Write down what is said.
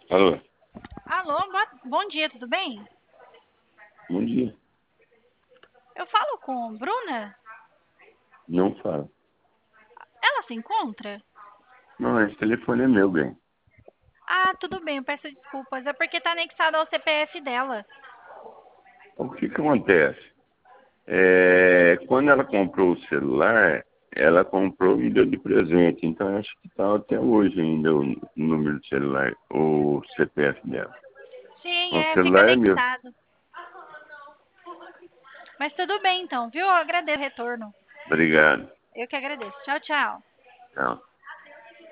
Alô, Alô, bom dia, tudo bem? bom dia. Eu falo com Bruna? Não fala. Ela se encontra? Não, esse telefone é meu, bem. Ah, tudo bem, eu peço desculpas. É porque tá anexado ao CPF dela. O que que acontece? Quando ela comprou o celular, ela comprou e me deu de presente. Então, eu acho que está até hoje ainda o número de celular, o CPF dela. Sim, O fica celular é meu. anexado. Mas tudo bem então, viu? Eu agradeço o retorno. Obrigado. Eu que agradeço. Tchau, tchau. Tchau.